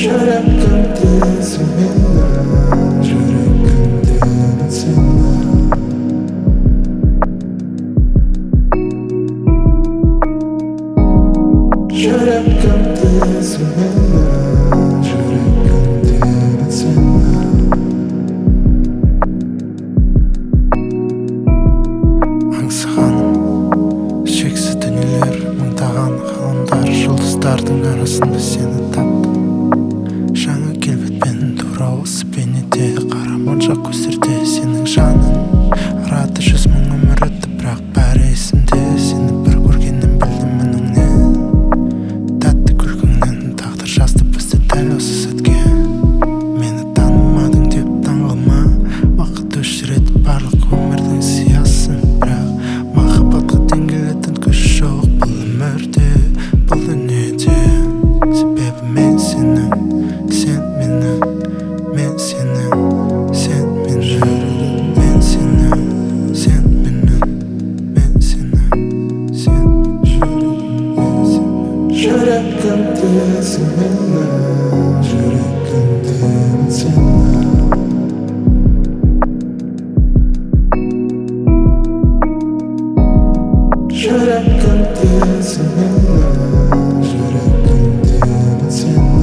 жүрегімді сен мені, жүрегімді сені. Жүрегімді сен мені, жүрегімді сені. Аңсағаным шексіз дүниелер, мыңдаған ғаламдар, жұлдыздардың арасында сені таптым. Жаңа келбетпен тура осы бейнеде, қара моншақ көздерде сенің жаның. Арада 100 мың өмір өтті, бірақ бәрі есімде. Сені бір көргеннен білдім үніңнен, тәтті күлкіңнен. Тағдыр жазды бізді дәл осы сәтке. Мені танымадың деп таңғалма, уақыт өшіреді барлық өмірдің сиясын. Бірақ махаббатқа тең келетін күш жоқ бұл өмірде, бұл дүниеде. Себебі мен сенің, сен менің, мен сенің, сен менің. Мен сенің, сен менің, мен сенің, сен менің. Жүрегімді сен менің, жүрегімді сені. Жүрегімді сен менің, жүрегімді сені.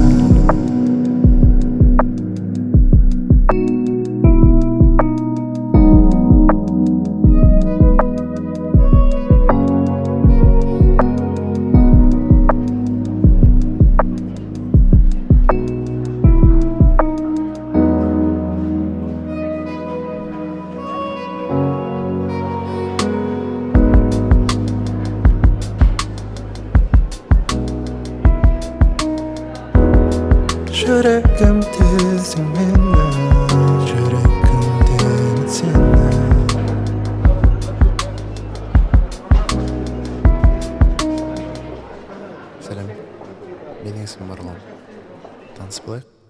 Жүрегімді сен менің, жүрегімді сені. Сәлем, менің есімім Марғұлан. Таныс болайық?